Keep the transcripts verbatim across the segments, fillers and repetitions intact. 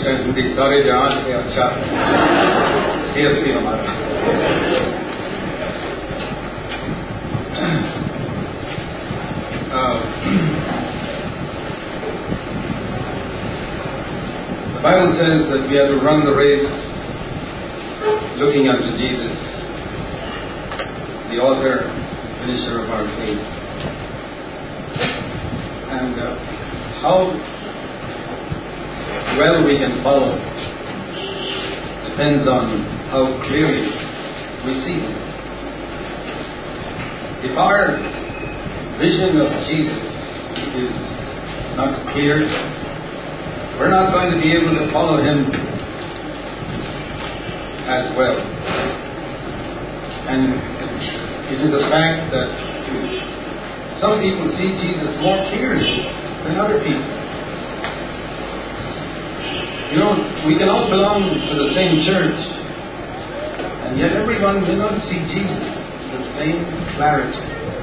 understand Hindi. Sare jahan se acha C F C hamara. Uh, the Bible says that we have to run the race looking unto Jesus, the author, finisher of our faith. And uh, how well we can follow depends on how clearly we see Him. If our vision of Jesus is not clear, we're not going to be able to follow Him as well. And it is a fact that some people see Jesus more clearly than other people. You know, we can all belong to the same church, and yet everyone may not see Jesus with the same clarity.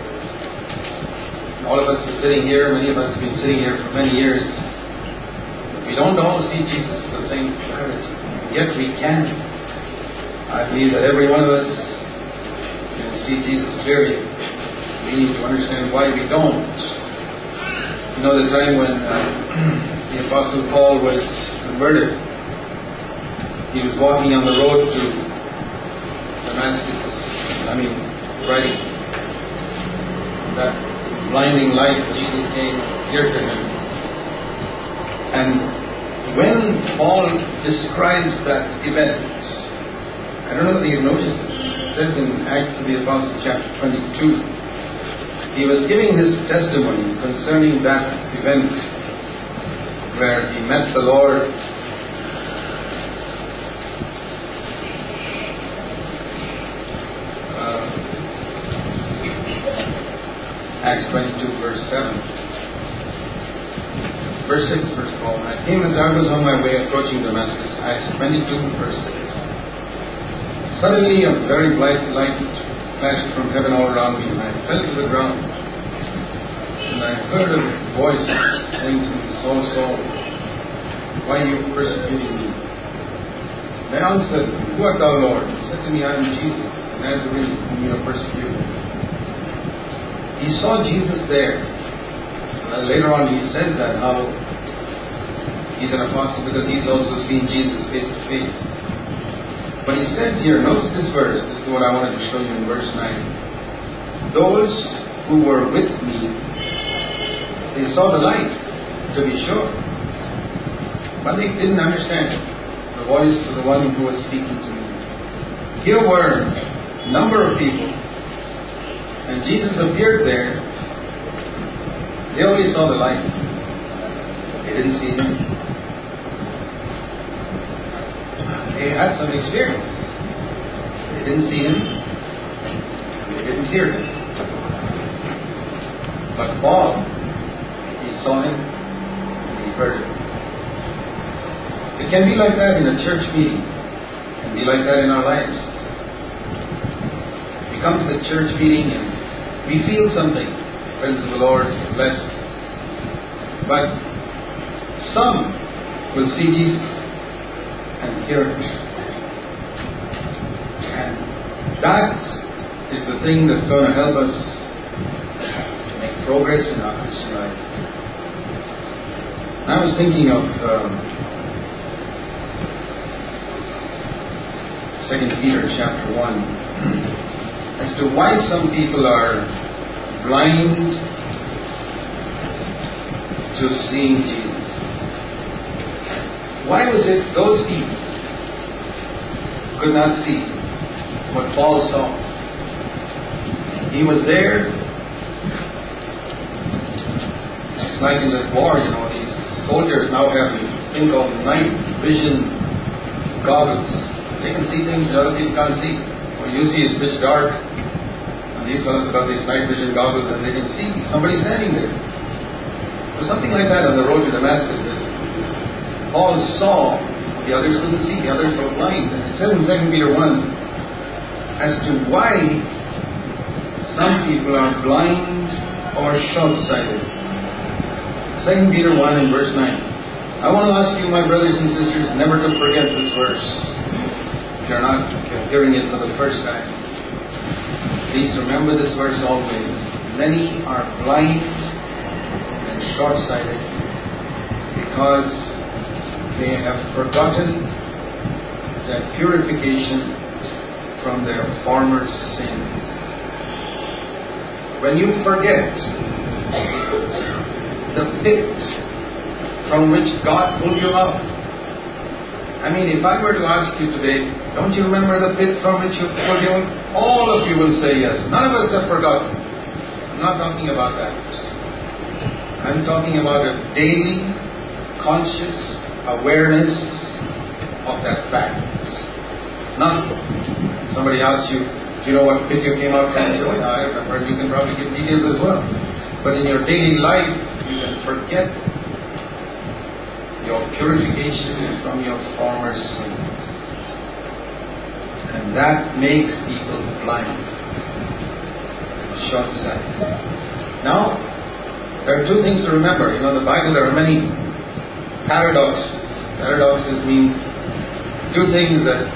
All of us are sitting here, many of us have been sitting here for many years, but we don't all see Jesus with the same clarity. Yet we can. I believe that every one of us can see Jesus clearly. We need to understand why we don't. You know, the time when uh, the Apostle Paul was converted, he was walking on the road to Damascus. I mean, right, that blinding light, Jesus came near to him. And when Paul describes that event, I don't know if you've noticed it, it says in Acts of the Apostles chapter twenty-two, he was giving his testimony concerning that event where he met the Lord. Uh, Acts twenty-two, verse seven. Verse six, verse twelve. I came as I was on my way approaching Damascus. Acts twenty-two, verse six. Suddenly a very bright light flashed from heaven all around me, and I fell to the ground. And I heard a voice saying to me, Saul, Saul, why are you persecuting me? I answered, Who art thou, Lord? He said to me, I am Jesus, the Nazarene, whom you are persecuting. He saw Jesus there. And later on he said that how he's an apostle because he's also seen Jesus face to face. But he says here, notice this verse, this is what I wanted to show you in verse nine. Those who were with me, they saw the light, to be sure. But they didn't understand the voice of the one who was speaking to me. Here were a number of people, and Jesus appeared there. They only saw the light. They didn't see Him. They had some experience. They didn't see Him. They didn't hear Him. But Paul, he saw Him and he heard Him. It can be like that in a church meeting. It can be like that in our lives. We come to the church meeting and we feel something. Friends of the Lord, blessed. But some will see Jesus and hear Him. And that is the thing that's going to help us make progress in our Christian life. I was thinking of um, Second Peter chapter one as to why some people are blind to seeing Jesus. Why was it those people could not see what Paul saw? He was there. It's like in this war, you know, these soldiers now have these thing called night vision goggles. They can see things that other people can't see. What you see is pitch dark. And these fellows have got these night vision goggles and they can see somebody standing there. There's something like that on the road to Damascus that Paul saw, the others couldn't see, the others were blind. And it says in Second Peter one as to why some people are blind or short-sighted. Second Peter one and verse nine. I want to ask you, my brothers and sisters, never to forget this verse. If you're not hearing it for the first time, please remember this verse always. Many are blind and short-sighted because they have forgotten their purification from their former sins. When you forget the pit from which God pulled you out. I mean, if I were to ask you today, don't you remember the pit from which you pulled you out? All of you will say yes. None of us have forgotten. I'm not talking about that. I'm talking about a daily, conscious awareness of that fact. Not somebody asks you, do you know what pit you came out from? You say, oh, yeah, I remember. You can probably give details as well. But in your daily life, you can forget your purification from your former sins. And that makes people blind, short-sighted. Now, there are two things to remember. You know, in the Bible there are many paradoxes. Paradoxes mean two things that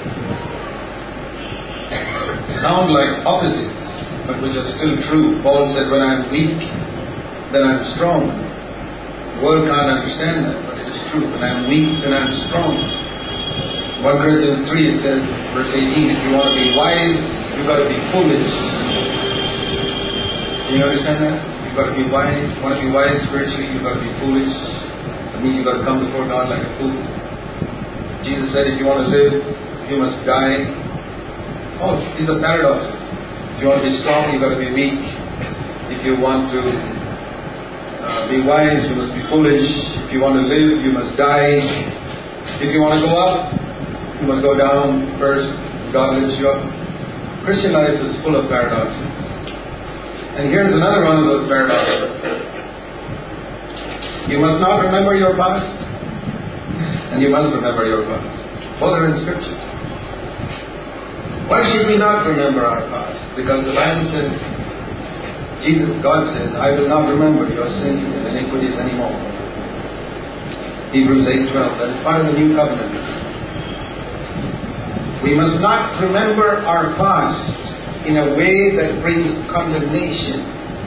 sound like opposites, but which are still true. Paul said, when I'm weak, then I'm strong. The world can't understand that, but it is true. When I'm weak, then I'm strong. First Corinthians three, it says, verse eighteen, if you want to be wise, you've got to be foolish. Do you understand that? You've got to be wise. You want to be wise spiritually, you've got to be foolish. That means you've got to come before God like a fool. Jesus said, if you want to live, you must die. Oh, these are paradoxes. If you want to be strong, you've got to be weak. If you want to uh, be wise, you must be foolish. If you want to live, you must die. If you want to go up, you must go down first. God lifts you up. Christian life is full of paradoxes. And here's another one of those paradoxes. You must not remember your past, and you must remember your past. Both are in Scripture. Why should we not remember our past? Because the Bible says, Jesus, God says, I will not remember your sins and iniquities anymore. Hebrews eight twelve, that is part of the new covenant. We must not remember our past in a way that brings condemnation.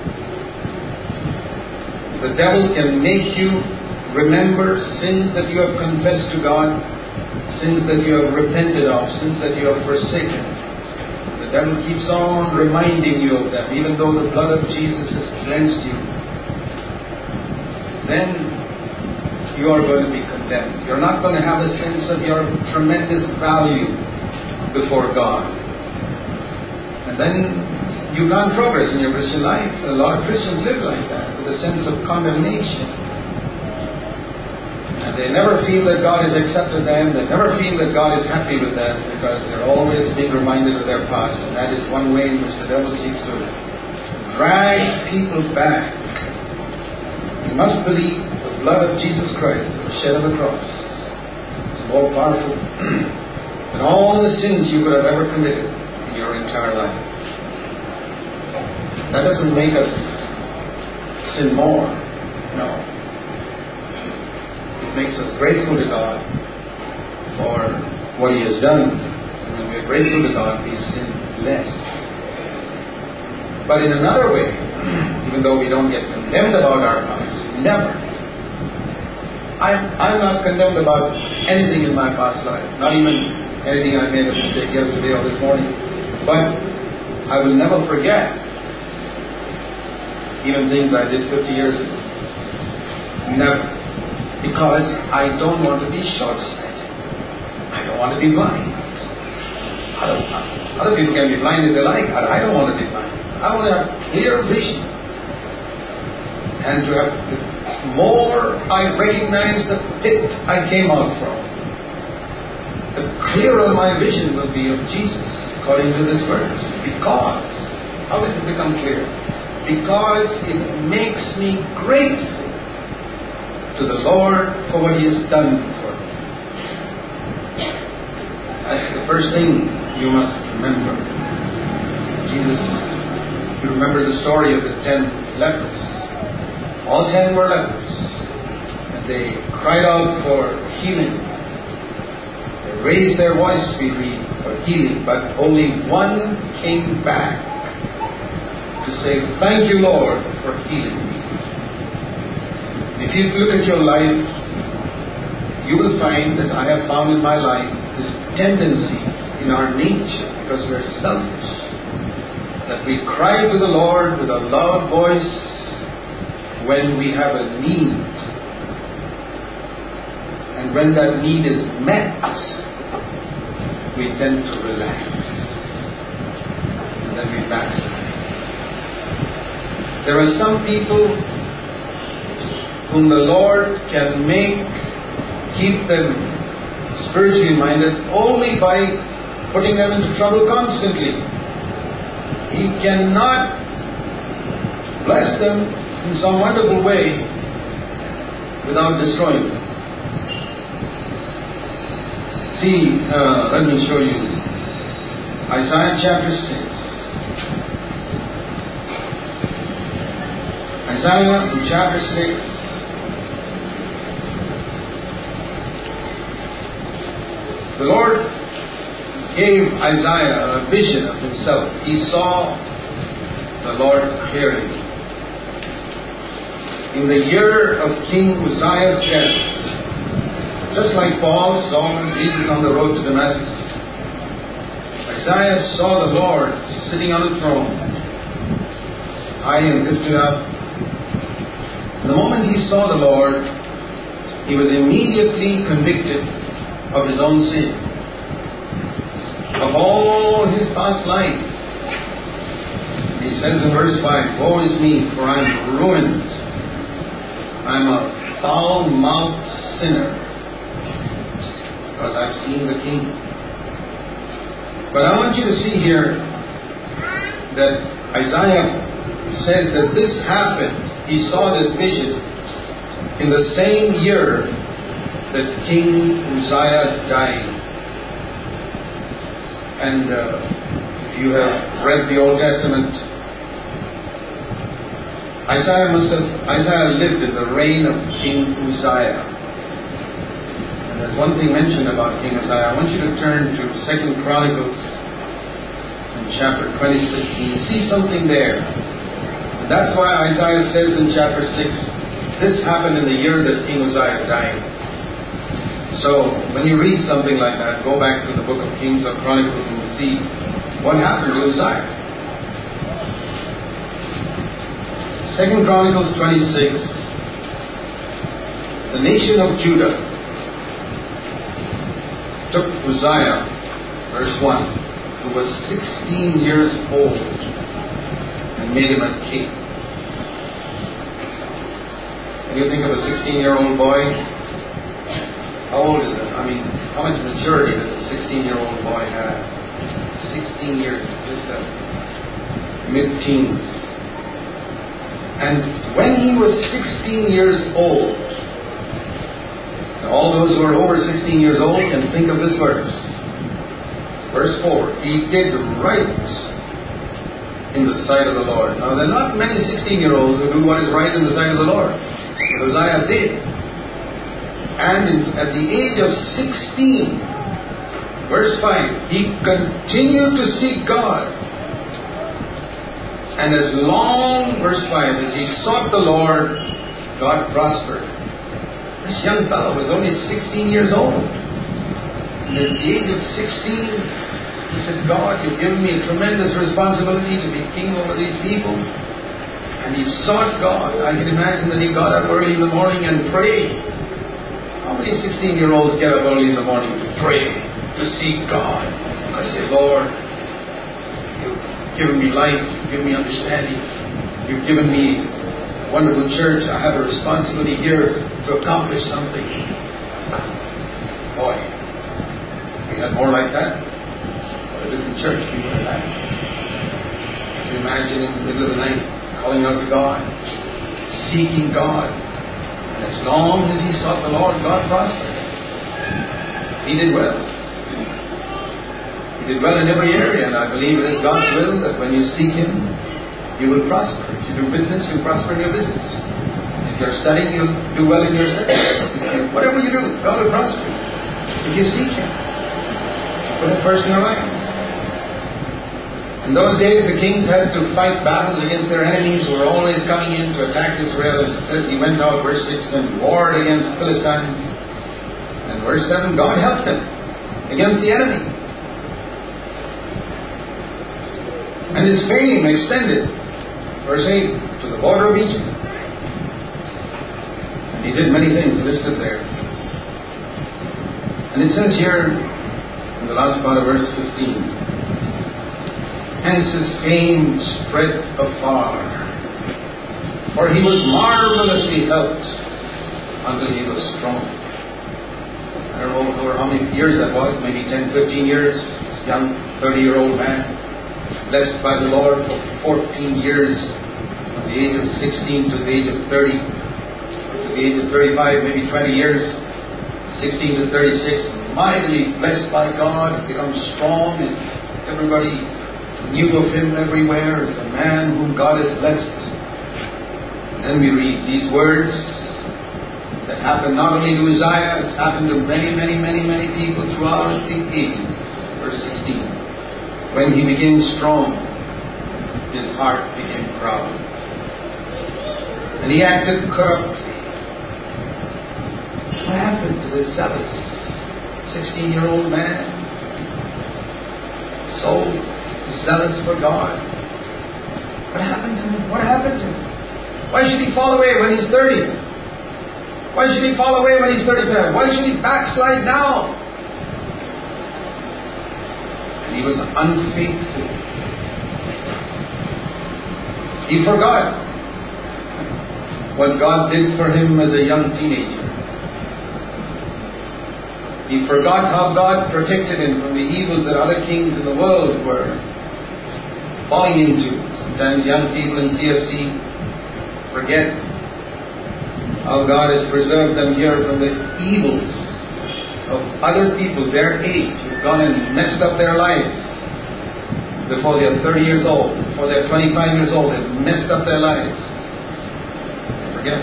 The devil can make you remember sins that you have confessed to God, sins that you have repented of, sins that you have forsaken. The devil keeps on reminding you of them, even though the blood of Jesus has cleansed you. Then you are going to be condemned. You're not going to have a sense of your tremendous value before God. And then you can't progress in your Christian life. A lot of Christians live like that, with a sense of condemnation. And they never feel that God has accepted them. They never feel that God is happy with them, because they're always being reminded of their past. And that is one way in which the devil seeks to drag people back. You must believe the blood of Jesus Christ that was shed on the cross is more powerful than all the sins you could have ever committed in your entire life. That doesn't make us sin more. No. Makes us grateful to God for what He has done. And when we are grateful to God, we sin less. But in another way, even though we don't get condemned about our past, never. I'm, I'm not condemned about anything in my past life, not even anything I made a mistake yesterday or this morning. But I will never forget even things I did fifty years ago. Never. Because I don't want to be short-sighted. I don't want to be blind. Other, other people can be blind if they like. I don't want to be blind. I want to have clear vision. And to have, the more I recognize the pit I came out from, the clearer my vision will be of Jesus, according to this verse. Because, how does it become clear? Because it makes me grateful to the Lord for what He has done for me. That's the first thing you must remember. Jesus, you remember the story of the ten lepers. All ten were lepers. And they cried out for healing. They raised their voice, we read, for healing, but only one came back to say, "Thank you, Lord, for healing me." If you look at your life, you will find, as I have found in my life, this tendency in our nature, because we are selfish, that we cry to the Lord with a loud voice when we have a need. And when that need is met, we tend to relax. And then we backslide. There are some people whom the Lord can make, keep them spiritually minded only by putting them into trouble constantly. He cannot bless them in some wonderful way without destroying them. See, uh, let me show you Isaiah chapter six. Isaiah in chapter six. The Lord gave Isaiah a vision of himself. He saw the Lord clearly. In the year of King Uzziah's death, just like Paul saw Jesus on the road to Damascus, Isaiah saw the Lord sitting on a throne, high and lifted up. The moment he saw the Lord, he was immediately convicted of his own sin, of all his past life. He says in verse five, "Woe is me, for I am ruined. I am a foul-mouthed sinner, because I've seen the King." But I want you to see here that Isaiah said that this happened. He saw this vision in the same year that King Uzziah died. And uh, if you have read the Old Testament, Isaiah must have Isaiah lived in the reign of King Uzziah. And there's one thing mentioned about King Uzziah. I want you to turn to Second Chronicles in chapter twenty-six, and you see something there. And that's why Isaiah says in chapter six, this happened in the year that King Uzziah died. So, when you read something like that, go back to the book of Kings or Chronicles and see what happened to Uzziah. Second Chronicles twenty-six, the nation of Judah took Uzziah, verse one, who was sixteen years old, and made him a king. When you think of a sixteen-year-old boy, how old is it? I mean, how much maturity does a sixteen-year-old boy have? sixteen years, just a mid-teens. And when he was sixteen years old, all those who are over sixteen years old can think of this verse. Verse four, he did right in the sight of the Lord. Now, there are not many sixteen-year-olds who do what is right in the sight of the Lord. But Uzziah did. And in, at the age of sixteen, verse five, he continued to seek God. And as long, verse five, as he sought the Lord, God prospered. This young fellow was only sixteen years old. And at the age of sixteen, he said, "God, you've given me a tremendous responsibility to be king over these people." And he sought God. I can imagine that he got up early in the morning and prayed. How many sixteen-year-olds get up early in the morning to pray, to seek God? I say, "Lord, you've given me life, you've given me understanding, you've given me a wonderful church. I have a responsibility here to accomplish something." Boy, we had more like that. What a different church we would have had. Can you imagine in the middle of the night calling out to God, seeking God? And as long as he sought the Lord, God prospered. He did well. He did well in every area, and I believe it is God's will that when you seek Him, you will prosper. If you do business, you'll prosper in your business. If If you're studying, you'll do well in your studies. Whatever you do, God will prosper you. If you seek Him, put Him first in your life. In those days, the kings had to fight battles against their enemies who were always coming in to attack Israel. And it says he went out, verse six, and warred against Philistines. And verse seven, God helped him against the enemy. And his fame extended, verse eight, to the border of Egypt. And he did many things listed there. And it says here, in the last part of verse fifteen, hence his fame spread afar, for he was marvelously helped until he was strong. I don't know over how many years that was, maybe ten, fifteen years, young thirty-year-old man, blessed by the Lord for fourteen years, from the age of sixteen to the age of thirty, or to the age of thirty-five, maybe twenty years, sixteen to thirty-six, mightily blessed by God, become strong, and everybody knew of him everywhere as a man whom God has blessed. And then we read these words that happened not only to Uzziah, it's happened to many, many, many, many people throughout the ages. Verse sixteen. When he became strong, his heart became proud, and he acted corruptly. What happened to this zealous sixteen-year-old man? So zealous for God. What happened to him? What happened to him? Why should he fall away when he's thirty? Why should he fall away when he's thirty-five? Why should he backslide now? And he was unfaithful. He forgot what God did for him as a young teenager. He forgot how God protected him from the evils that other kings in the world were falling into. Sometimes young people in C F C forget how God has preserved them here from the evils of other people their age who've gone and messed up their lives before they're thirty years old, before they're twenty-five years old. They've messed up their lives. They forget.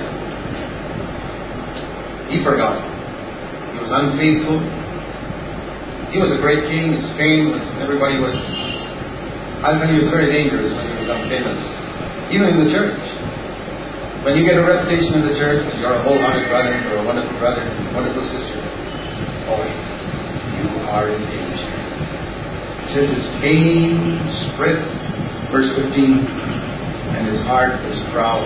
He forgot. He was unfaithful. He was a great king. His fame was, everybody was, I'll tell you, it's very dangerous when you become famous, even in the church. When you get a reputation in the church that you're a wholehearted brother, or a wonderful brother, a wonderful sister, boy, you are in danger. It says his fame spread, verse fifteen, and his heart was proud.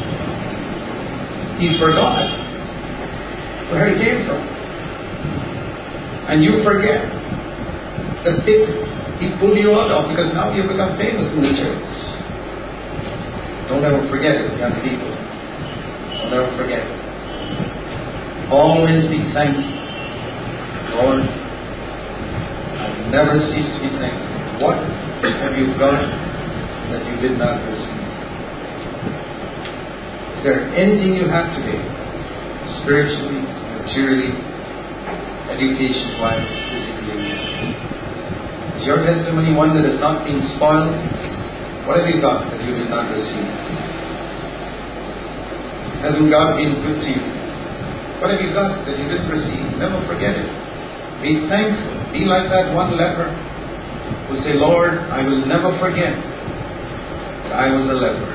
He forgot where he came from. And you forget the pit he pulled you out of, because now you've become famous in the church. Don't ever forget it, young people. Don't ever forget it. Always be thankful. Lord, I've never ceased to be thankful. What have you got that you did not receive? Is there anything you have today, spiritually, materially, education-wise, physically? Is your testimony one that has not been spoiled? What have you got that you did not receive? Hasn't God been good to you? What have you got that you didn't receive? Never forget it. Be thankful. Be like that one leper who say, Lord, I will never forget that I was a leper.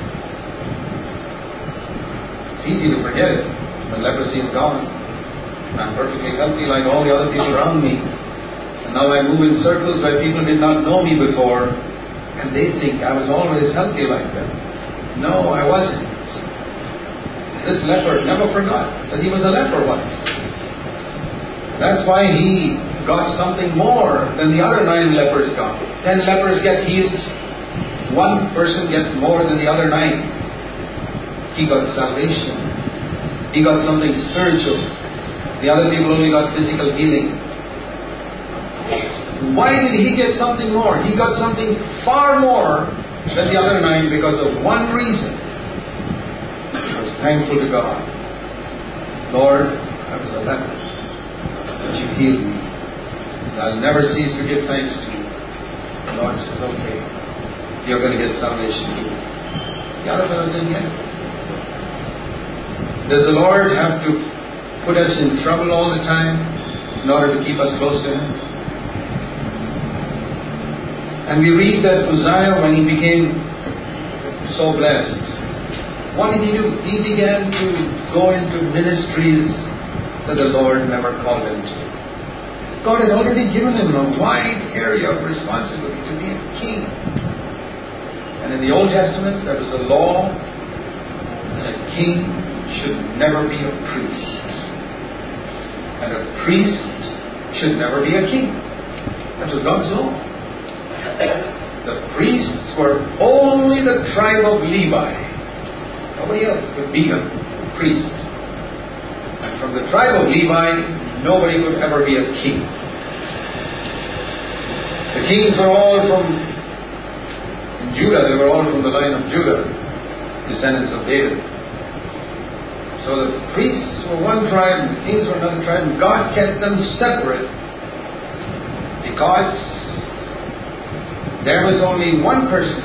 It's easy to forget it when leprosy is gone. I'm perfectly healthy like all the other people around me. And now I move in circles where people did not know me before, and they think I was always healthy like that. No, I wasn't. This leper never forgot that he was a leper once. That's why he got something more than the other nine lepers got. Ten lepers get healed. One person gets more than the other nine. He got salvation. He got something spiritual. The other people only got physical healing. Why did he get something more? He got something far more than the other nine because of one reason. He was thankful to God. Lord, I was a leper, but you healed me. And I'll never cease to give thanks to you. The Lord says, okay, you're going to get salvation too. The other fellow said, yeah. Does the Lord have to put us in trouble all the time in order to keep us close to Him? And we read that Uzziah, when he became so blessed, what did he do? He began to go into ministries that the Lord never called him to. God had already given him a wide area of responsibility to be a king. And in the Old Testament, there was a law that a king should never be a priest. And a priest should never be a king. That was God's law. The priests were only the tribe of Levi. Nobody else could be a priest. And from the tribe of Levi, nobody could ever be a king. The kings were all from in Judah, they were all from the line of Judah, descendants of David. So the priests were one tribe and the kings were another tribe, and God kept them separate because there was only one person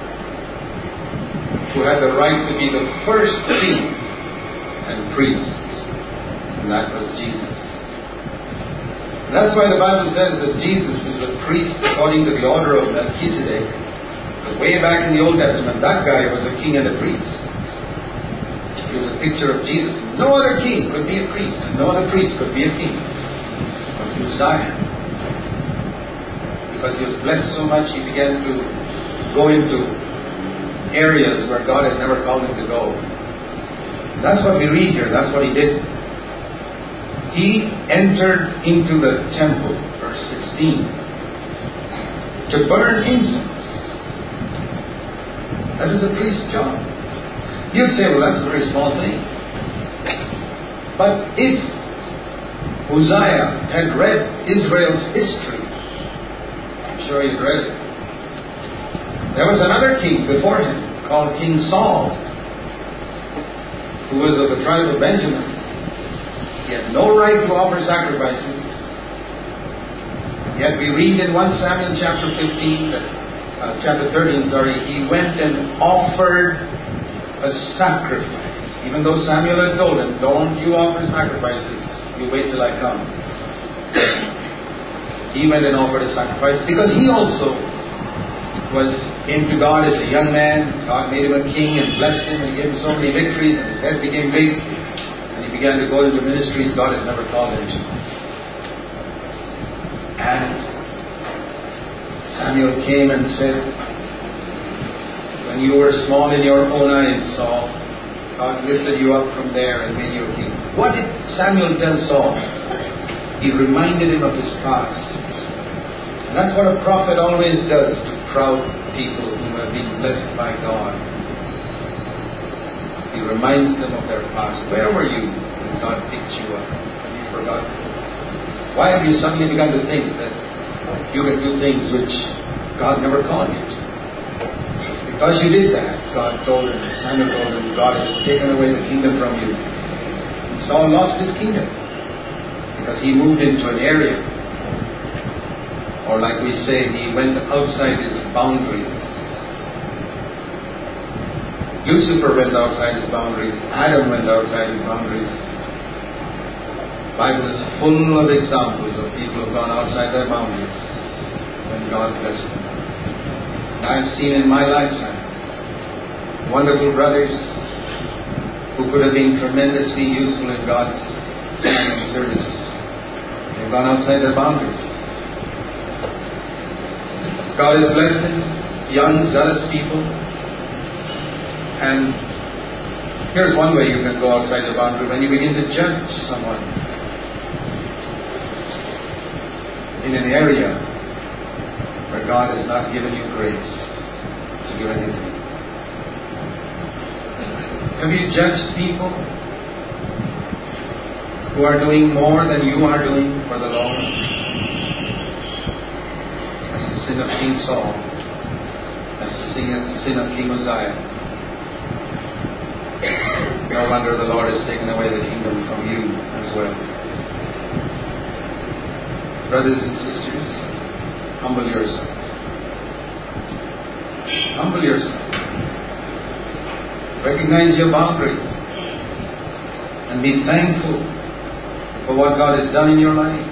who had the right to be the first king and priest, and that was Jesus. And that's why the Bible says that Jesus was a priest according to the order of Melchizedek. Because way back in the Old Testament, that guy was a king and a priest. He was a picture of Jesus. No other king could be a priest, and no other priest could be a king. But Uzziah, because he was blessed so much, he began to go into areas where God had never called him to go. That's what we read here. That's what he did. He entered into the temple, verse sixteen, to burn incense. That is a priest's job. You'd say, well, that's a very small thing. But if Uzziah had read Israel's history, I'm sure he'd read it. There was another king before him called King Saul, who was of the tribe of Benjamin. He had no right to offer sacrifices. Yet we read in First Samuel chapter fifteen, that, uh, chapter thirteen, sorry, he went and offered a sacrifice. Even though Samuel had told him, don't you offer sacrifices, you wait till I come. He went and offered a sacrifice because he also was into God as a young man. God made him a king and blessed him and gave him so many victories, and his head became big. And he began to go into ministries God had never called him to. And Samuel came and said, when you were small in your own eyes, Saul, God lifted you up from there and made you a king. What did Samuel tell Saul? He reminded him of his past. And that's what a prophet always does to proud people who have been blessed by God. He reminds them of their past. Where were you when God picked you up? Have you forgotten? Why have you suddenly begun to think that you can do things which God never called you to? It's because you did that. God told him, Samuel told him, God has taken away the kingdom from you. And Saul lost his kingdom because he moved into an area, or like we say, he went outside his boundaries. Lucifer went outside his boundaries. Adam went outside his boundaries. The Bible is full of examples of people who have gone outside their boundaries when God blessed them. And I've seen in my lifetime wonderful brothers who could have been tremendously useful in God's time and service. They've gone outside their boundaries. God has blessed them, young, zealous people. And here's one way you can go outside your boundary: when you begin to judge someone in an area where God has not given you grace to give anything. Have you judged people who are doing more than you are doing for the Lord? That's the sin of King Saul. That's the sin of King Uzziah. No wonder the Lord has taken away the kingdom from you as well. Brothers and sisters, humble yourself. Humble yourself. Recognize your boundaries. and be thankful for what God has done in your life.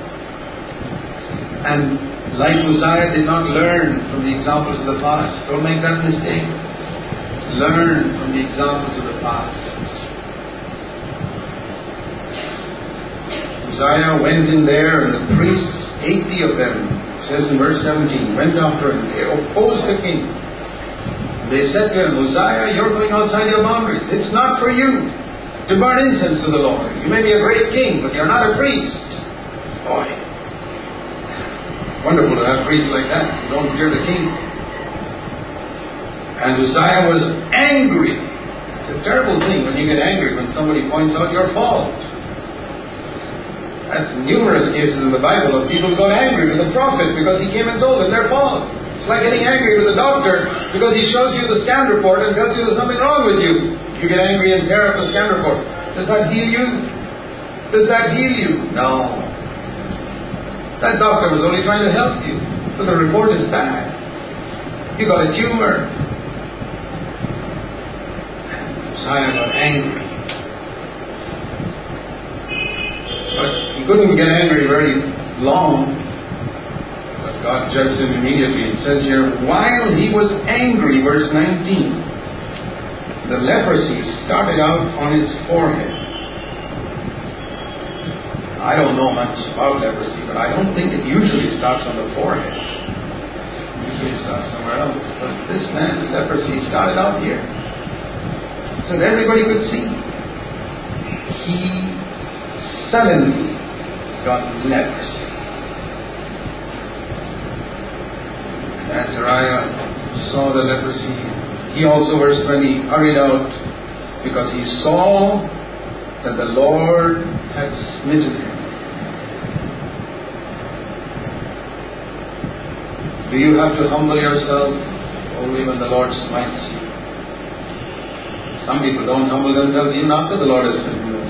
And like Uzziah did not learn from the examples of the past. Don't make that mistake. Learn from the examples of the past. Uzziah went in there, and the priests, eighty of them, says in verse seventeen, went after him. They opposed the king. They said to him, Uzziah, you're going outside your boundaries. It's not for you to burn incense to the Lord. You may be a great king, but you're not a priest. Boy, wonderful to have priests like that who don't fear the king. And Uzziah was angry. It's a terrible thing when you get angry when somebody points out your fault. That's numerous cases in the Bible of people who got angry with the prophet because he came and told them their fault. It's like getting angry with the doctor because he shows you the scan report and tells you there's something wrong with you. You get angry and tear up the scan report. Does that heal you? Does that heal you? No. That doctor was only trying to help you, but the report is bad. You got a tumor. Uzziah got angry. But he couldn't get angry very long, because God judged him immediately. It says here, while he was angry, verse nineteen, the leprosy started out on his forehead. I don't know much about leprosy, but I don't think it usually starts on the forehead. It usually starts somewhere else. But this man's leprosy started out here, so that everybody could see. He suddenly got leprosy. And Azariah saw the leprosy. He also, verse twenty, hurried out because he saw that the Lord had smitten him. Do you have to humble yourself only when the Lord smites you? Some people don't humble themselves even after the Lord has smitten them.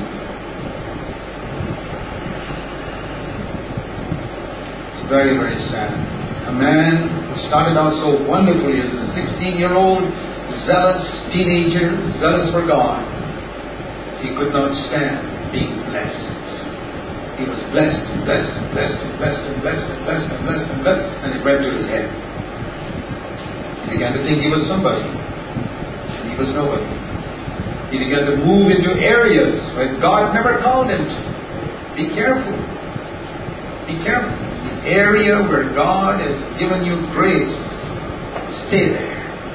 It's very, very sad. A man who started out so wonderfully as a sixteen-year-old, zealous teenager, zealous for God, he could not stand being blessed. He was blessed and blessed and blessed and blessed and blessed and blessed and blessed and blessed, and it went to his head. He began to think he was somebody, and he was nobody. He began to move into areas where God never called him to. Be careful. Be careful. The area where God has given you grace, stay there.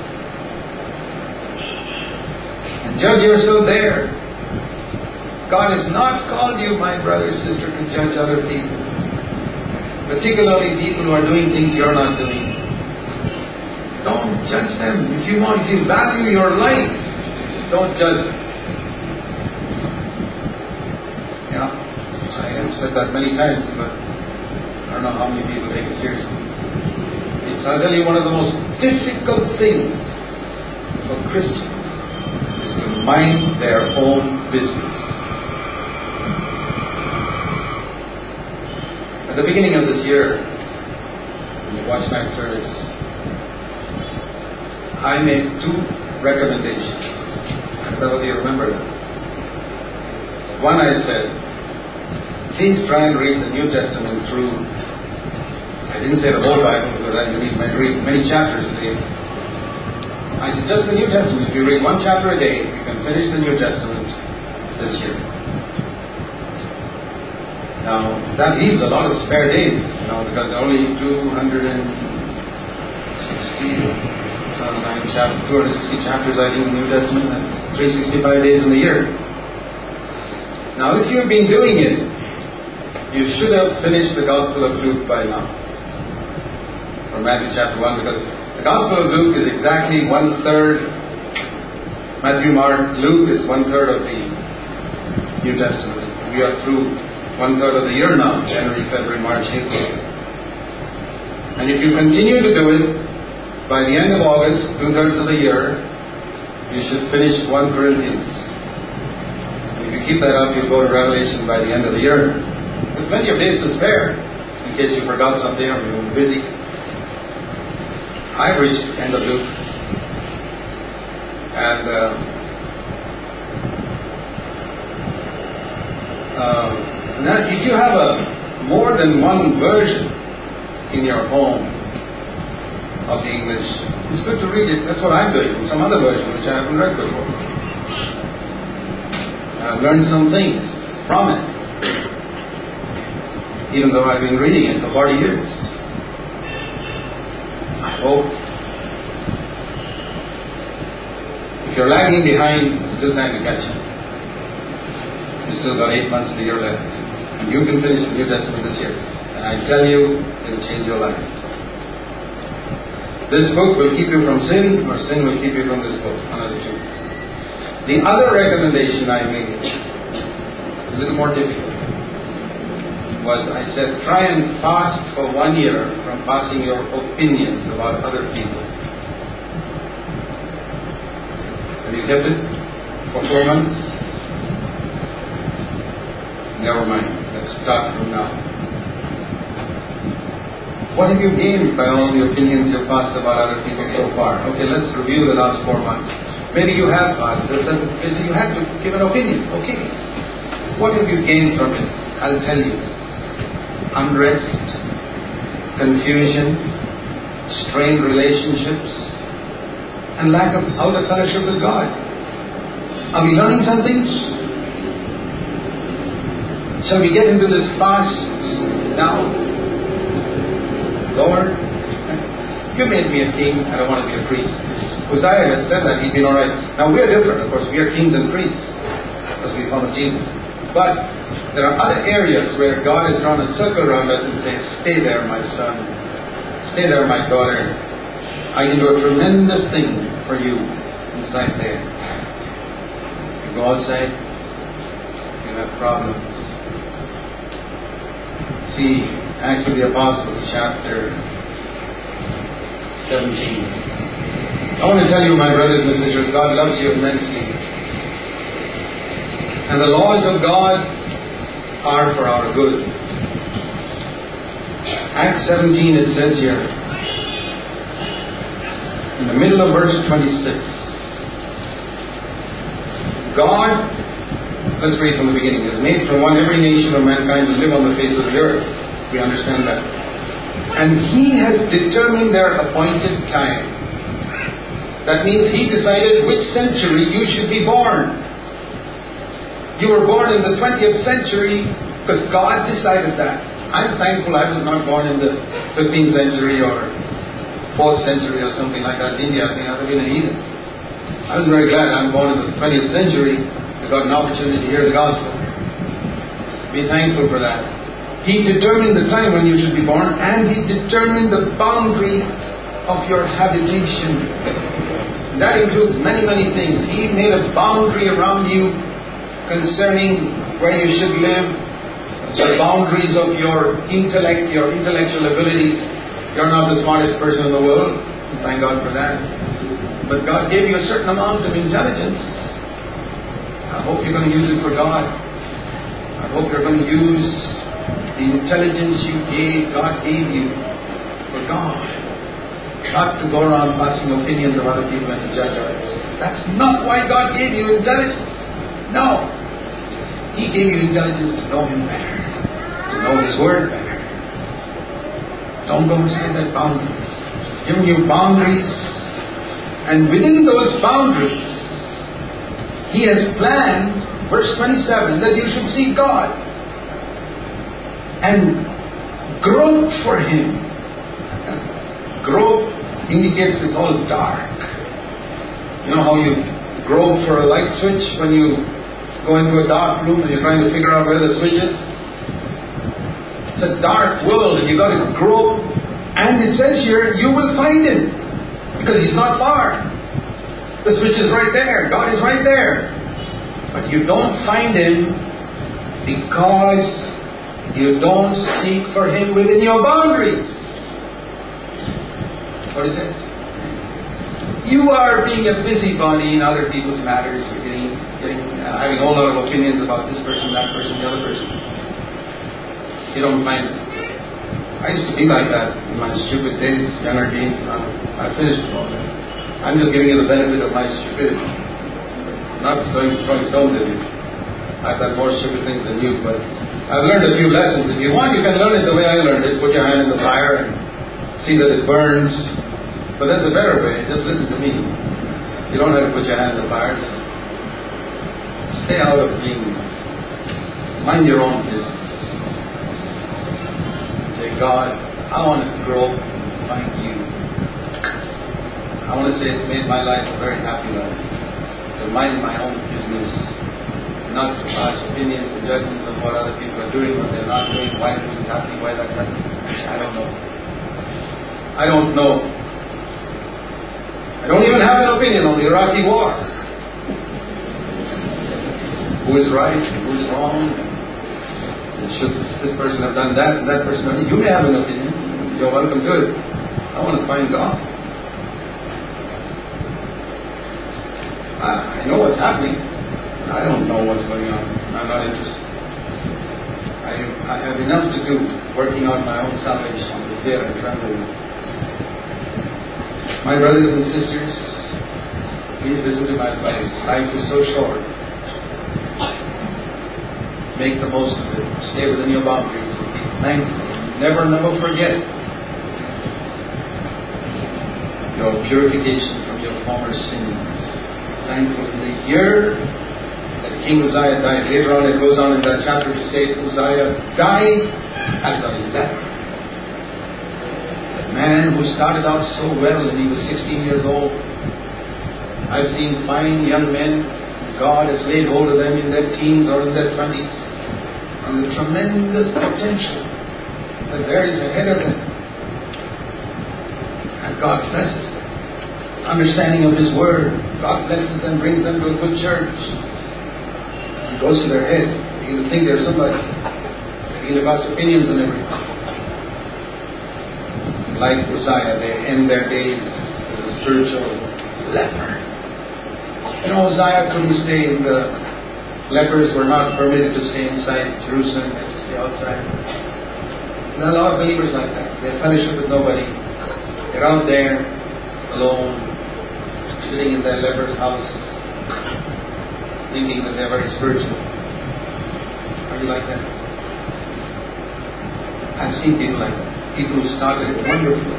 And judge yourself there. God has not called you, my brother, sister, to judge other people. Particularly people who are doing things you're not doing. Don't judge them. If you want, if you value your life, don't judge them. Yeah, I have said that many times, but I don't know how many people take it seriously. It's, I'll tell you, one of the most difficult things for Christians is to mind their own business. At the beginning of this year, when you watch night service, I made two recommendations. I don't know whether you remember them. One, I said, please try and read the New Testament through. I didn't say the whole Bible because I read many chapters a day. I said just the New Testament. If you read one chapter a day, you can finish the New Testament this year. Now, that leaves a lot of spare days, you know, because there are only two hundred sixty, chapters, two hundred sixty chapters, I think, in the New Testament, and three hundred sixty-five days in the year. Now, if you've been doing it, you should have finished the Gospel of Luke by now. From Matthew chapter one, because the Gospel of Luke is exactly one third. Matthew, Mark, Luke is one third of the New Testament. We are through one third of the year now, January, February, March, April. And if you continue to do it, by the end of August, two thirds of the year, you should finish First Corinthians. And if you keep that up, you'll go to Revelation by the end of the year. With plenty of days to spare, in case you forgot something or you were busy. I've reached the end of Luke. And uh, Now, if you have a more than one version in your home of the English, it's good to read it. That's what I'm doing. Some other version which I haven't read before. I've learned some things from it, even though I've been reading it for forty years. I hope if you're lagging behind, it's still time to catch up. You've still got eight months of the year left, and you can finish the New Testament this year. And I tell you, it'll change your life. This book will keep you from sin, or sin will keep you from this book. One of the two. The other recommendation I made, a little more difficult, was I said, try and fast for one year from passing your opinions about other people. Have you kept it for four months? Never mind. Let's start from now. What have you gained by all the opinions you've passed about other people so far? Okay, let's review the last four months. Maybe you have passed. You had to give an opinion. Okay. What have you gained from it? I'll tell you. Unrest, confusion, strained relationships, and lack of outer fellowship with God. Are we learning something? Shall we get into this fast now? Lord, you made me a king, I don't want to be a priest. Uzziah had said that, he'd been alright. Now we're different, of course, we are kings and priests, as we follow Jesus. But there are other areas where God has drawn a circle around us and says, stay there, my son. Stay there, my daughter. I can do a tremendous thing for you inside there. You go outside, you have problems. See, Acts of the Apostles, chapter seventeen. I want to tell you, my brothers and sisters, God loves you immensely. And the laws of God are for our good. Acts seventeen, it says here, in the middle of verse twenty-six, God, let's read from the beginning, has made from one every nation of mankind to live on the face of the earth. We understand that. And He has determined their appointed time. That means He decided which century you should be born. You were born in the twentieth century because God decided that. I'm thankful I was not born in the fifteenth century or fourth century or something like that in India. I think I would have been a heathen. I was very glad I'm born in the twentieth century. I got an opportunity to hear the gospel. Be thankful for that. He determined the time when you should be born, and He determined the boundary of your habitation. That includes many, many things. He made a boundary around you concerning where you should live, the boundaries of your intellect, your intellectual abilities. You're not the smartest person in the world. Thank God for that. But God gave you a certain amount of intelligence. I hope you're going to use it for God. I hope you're going to use the intelligence you gave, God gave you for God. Not to go around passing opinions of other people and to judge others. That's not why God gave you intelligence. No. He gave you intelligence to know Him better. To know His Word better. Don't go inside that boundaries. He's given you boundaries. And within those boundaries, He has planned, verse twenty-seven, that you should seek God and grope for Him. Grope indicates it's all dark. You know how you grope for a light switch when you go into a dark room and you're trying to figure out where the switch is? It's a dark world and you've got to grope. And it says here, you will find Him because He's not far. The switch is right there. God is right there. But you don't find Him because you don't seek for Him within your boundaries. What is it? You are being a busybody in other people's matters. You're getting, getting, uh, having a whole lot of opinions about this person, that person, the other person. You don't find it. I used to be like that in my stupid days, younger days. I finished with all that. I'm just giving you the benefit of my stupidity. I'm not going to try to tell you. I've done more stupid things than you, but I've learned a few lessons. If you want, you can learn it the way I learned it. Put your hand in the fire and see that it burns. But there's a better way. Just listen to me. You don't have to put your hand in the fire. Just stay out of being. Mind your own business. Say, God, I want to grow and find you. I want to say it's made my life a very happy life. To mind my own business. Not to pass opinions and judgments on what other people are doing, what they're not doing, why this is happening, why that's happening. I don't know. I don't know. I don't even have an opinion on the Iraqi war. Who is right and who is wrong? And should this person have done that and that person have done that? You may have an opinion. You're welcome to it. I want to find God. I, I know what's happening. I don't know what's going on. I'm not interested. I, I have enough to do working on my own salvation with fear and trembling. My brothers and sisters, please listen to my advice. Life is so short. Make the most of it. Stay within your boundaries and be thankful. Never, never forget your purification from your former sins. Thankful in the year King Uzziah died. Later on it goes on in that chapter to say Uzziah died as a leper. The man who started out so well when he was sixteen years old. I've seen fine young men, God has laid hold of them in their teens or in their twenties, and the tremendous potential that there is ahead of them. And God blesses them. Understanding of His Word. God blesses them, brings them to a good church. It goes to their head. They begin to think they're somebody. They begin to pass opinions on everything. Like Uzziah, they end their days as a spiritual leper. You know, Uzziah couldn't stay in the... Lepers were not permitted to stay inside Jerusalem. They had to stay outside. There are a lot of believers like that. They have fellowship with nobody. They're out there, alone, sitting in their leper's house, thinking that they're very spiritual. Are you like that? I've seen people like that. People who started wonderfully.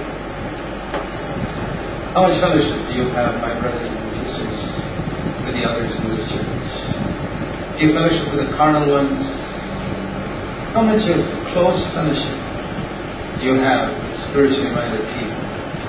How much fellowship do you have, my brothers and sisters, with the others in this church? Do you fellowship with the carnal ones? How much of close fellowship do you have with spiritually minded people?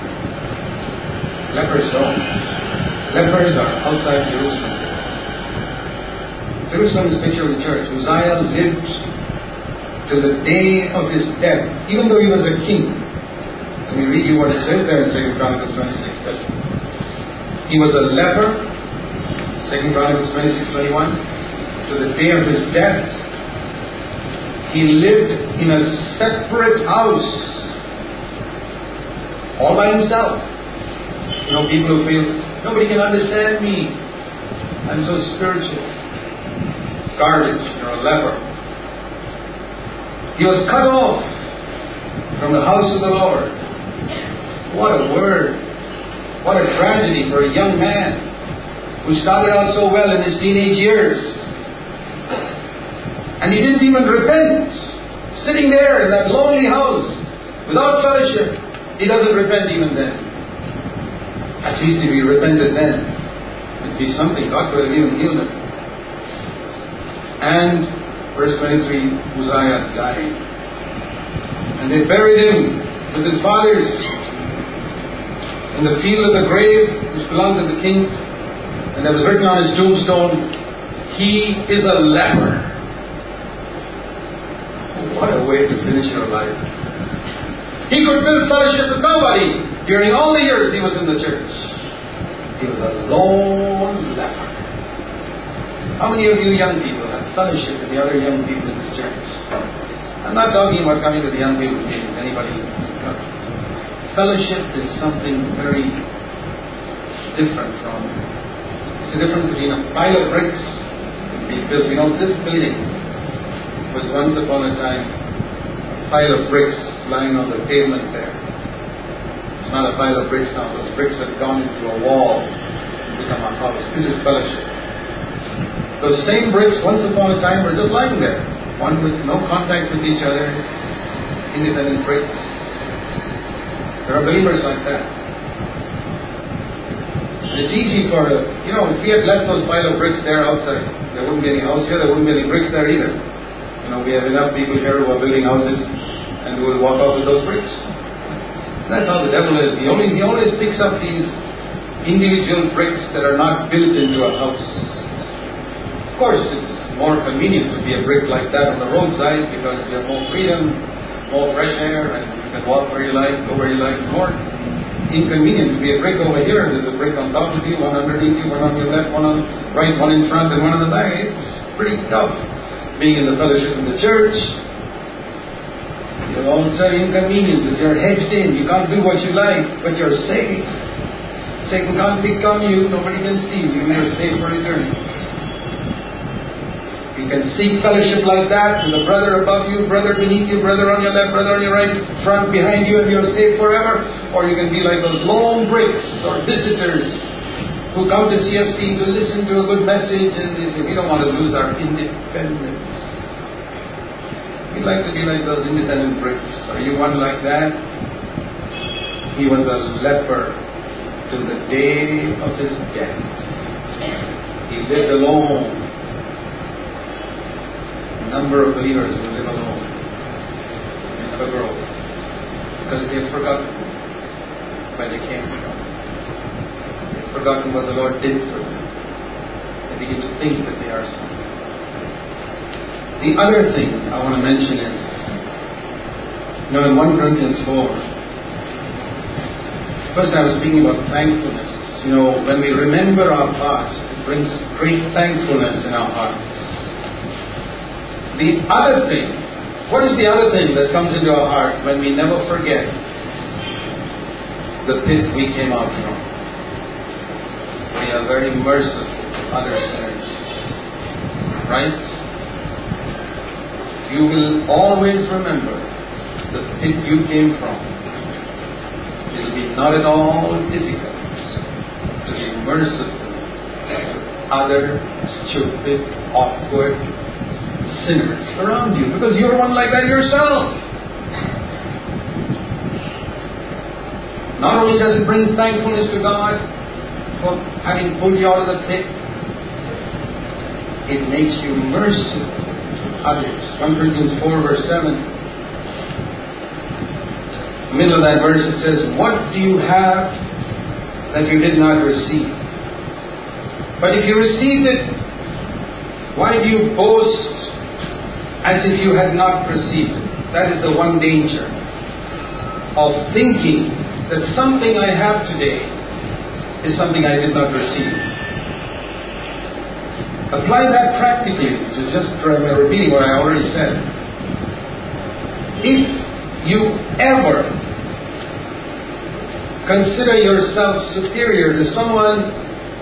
Lepers don't. Lepers are outside Jerusalem. Jerusalem is a picture of the church. Uzziah lived till the day of his death, even though he was a king. Let me read you what it says there in Second Chronicles twenty-six. He was a leper, Second Chronicles twenty-six twenty-one. To the day of his death, he lived in a separate house, all by himself. You know, people who feel, nobody can understand me. I'm so spiritual. Garbage, you're a leper. He was cut off from the house of the Lord. What a word. What a tragedy for a young man who started out so well in his teenage years. And he didn't even repent. Sitting there in that lonely house without fellowship, he doesn't repent even then. At least if he repented then, it'd be something. God could have even healed him. And verse twenty-three, Uzziah died. And they buried him with his fathers in the field of the grave which belonged to the kings. And there was written on his tombstone, he is a leper. What a way to finish your life. He could build fellowship with nobody during all the years he was in the church. He was a lone leper. How many of you young people have fellowship with the other young people in this church? I'm not talking about coming to the young people's meetings. Anybody? No. Fellowship is something very different from... It's the difference between a pile of bricks and being built. You know, this building was once upon a time a pile of bricks lying on the pavement there. It's not a pile of bricks now. Those bricks have gone into a wall and become a house. This is fellowship. Those same bricks once upon a time were just lying there. one with no contact with each other, independent bricks. There are believers like that. And it's easy for, you know, if we had left those pile of bricks there outside, there wouldn't be any house here, there wouldn't be any bricks there either. You know, we have enough people here who are building houses and who will walk out with those bricks. That's how the devil is. He only he always picks up these individual bricks that are not built into a house. Of course, it's more convenient to be a brick like that on the roadside because you have more freedom, more fresh air, and you can walk where you like, go where you like. It's more inconvenient to be a brick over here. There's a brick on top of you, one underneath you, one on your left, one on right, one in front, and one on the back. It's pretty tough being in the fellowship in the church. You have all certain inconveniences. You're hedged in. You can't do what you like, but you're safe. Satan can't pick on you. Nobody can steal you. You're safe for eternity. You can seek fellowship like that with a brother above you, brother beneath you, brother on your left, brother on your right, front, behind you, and you're safe forever. Or you can be like those lone bricks or visitors who come to C F C to listen to a good message, and they say, we don't want to lose our independence. We like to be like those independent bricks. Are you one like that? He was a leper till the day of his death. He lived alone. A number of believers who live alone. They never grow. Because they've forgotten where they came from. They've forgotten what the Lord did for them. They begin to think that they are something. The other thing I want to mention is, you know, in First Corinthians four, first I was speaking about thankfulness. You know, when we remember our past, it brings great thankfulness in our hearts. The other thing, what is the other thing that comes into our heart when we never forget the pit we came out from? We are very merciful to other sinners. Right? You will always remember the pit you came from. It will be not at all difficult to be merciful to other stupid, awkward sinners around you, because you're one like that yourself. Not only does it bring thankfulness to God for having pulled you out of the pit, it makes you merciful others. First Corinthians four verse seven. In the middle of that verse it says, what do you have that you did not receive? But if you received it, why do you boast as if you had not received it? That is the one danger of thinking that something I have today is something I did not receive. Apply that practically, which is just repeating what I already said. If you ever consider yourself superior to someone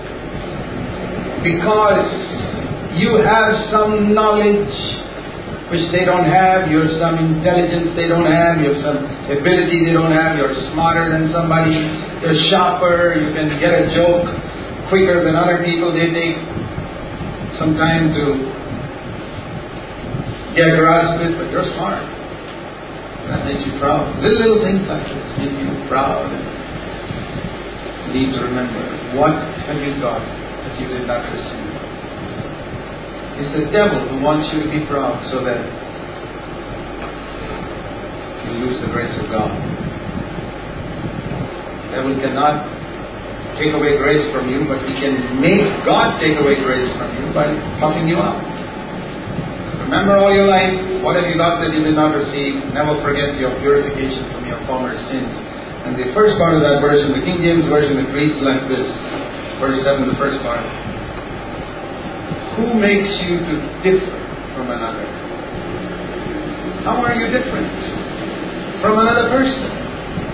because you have some knowledge which they don't have, you have some intelligence they don't have, you have some ability they don't have, you're smarter than somebody, you're sharper, you can get a joke quicker than other people, they take some time to get grasp with, but you're smart. That makes you proud. Little, little things like this make you proud. You need to remember, what have you got that you did not receive? It's the devil who wants you to be proud so that you lose the grace of God. The devil cannot take away grace from you, but he can make God take away grace from you by puffing you up. So remember all your life, what have you got that you did not receive? Never forget your purification from your former sins. And the first part of that verse in the King James Version, it reads like this. Verse seven, the first part. Who makes you to differ from another? How are you different from another person?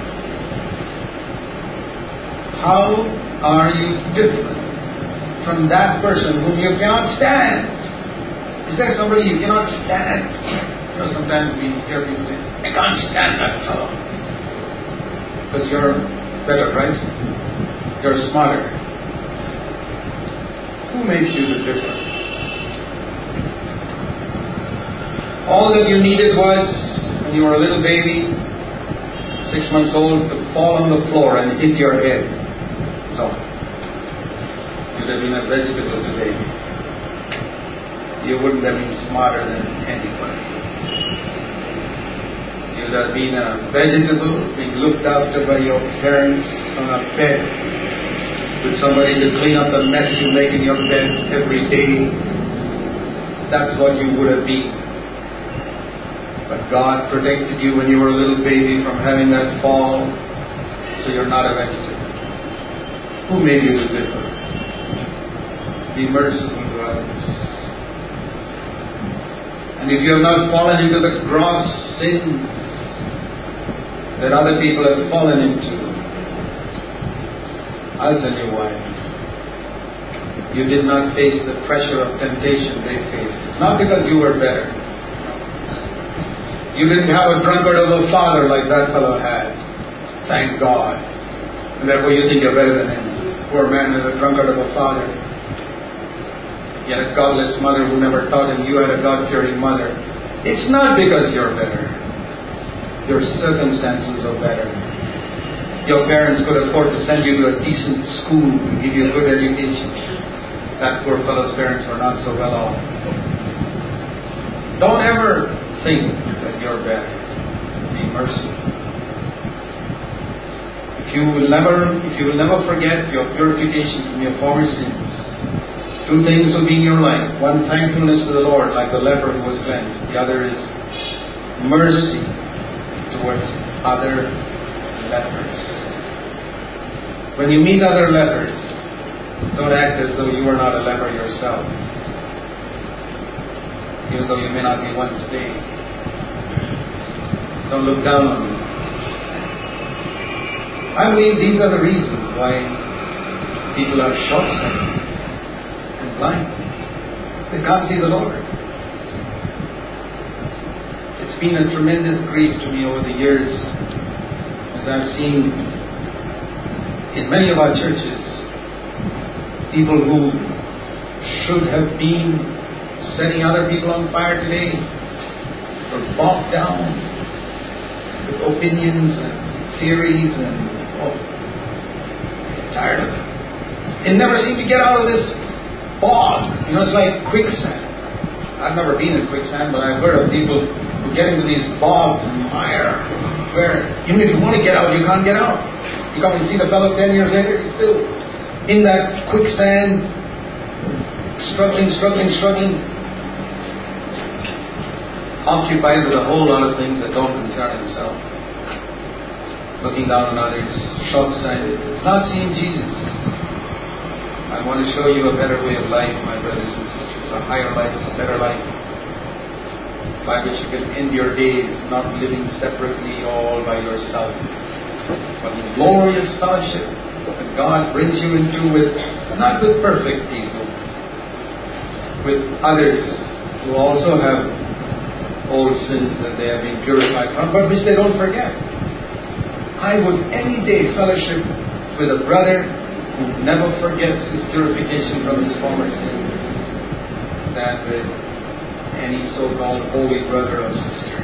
How are you different from that person whom you cannot stand? Is there somebody you cannot stand? You know, sometimes we hear people say, I can't stand that fellow. Because you're better, right? You're smarter. Who makes you the different? All that you needed was, when you were a little baby, six months old, to fall on the floor and hit your head. So, you'd have been a vegetable today. You wouldn't have been smarter than anybody. You'd have been a vegetable being looked after by your parents on a bed with somebody to clean up the mess you make in your bed every day. That's what you would have been. But God protected you when you were a little baby from having that fall, so you're not a vegetable. Who made you to differ? Be merciful to others. And if you have not fallen into the gross sins that other people have fallen into, I'll tell you why. You did not face the pressure of temptation they faced. It's not because you were better. You didn't have a drunkard of a father like that fellow had. Thank God. And therefore you think you're better than him. Poor man had a drunkard of a father. He had a godless mother who never taught him. You had a God-fearing mother. It's not because you're better. Your circumstances are better. Your parents could afford to send you to a decent school and give you a good education. That poor fellow's parents were not so well off. Don't ever think that you're better. Be merciful. If you will never, if you will never forget your purification from your former sins, two things will be in your life. One, thankfulness to the Lord, like the leper who was cleansed. The other is mercy towards other lepers. When you meet other lepers, don't act as though you are not a leper yourself, even though you may not be one today. Don't look down on them. I believe these are the reasons why people are short-sighted and blind. They can't see the Lord. It's been a tremendous grief to me over the years as I've seen in many of our churches people who should have been setting other people on fire today were bogged down with opinions and theories and oh, I'm tired of it. It never seemed to get out of this bog. You know, it's like quicksand. I've never been in quicksand, but I've heard of people who get into these bogs and mire where even if you want to get out, you can't get out. You come and see the fellow ten years later, he's still in that quicksand, struggling, struggling, struggling, occupied with a whole lot of things that don't concern himself, looking down on others, short-sighted. It's not seeing Jesus. I want to show you a better way of life, my brothers and sisters, a higher life, a better life, by which you can end your days not living separately all by yourself, but in glorious fellowship that God brings you into with, not with perfect people, with others who also have old sins that they have been purified from, but which they don't forget. I would any day fellowship with a brother who never forgets his purification from his former sins than with any so-called holy brother or sister.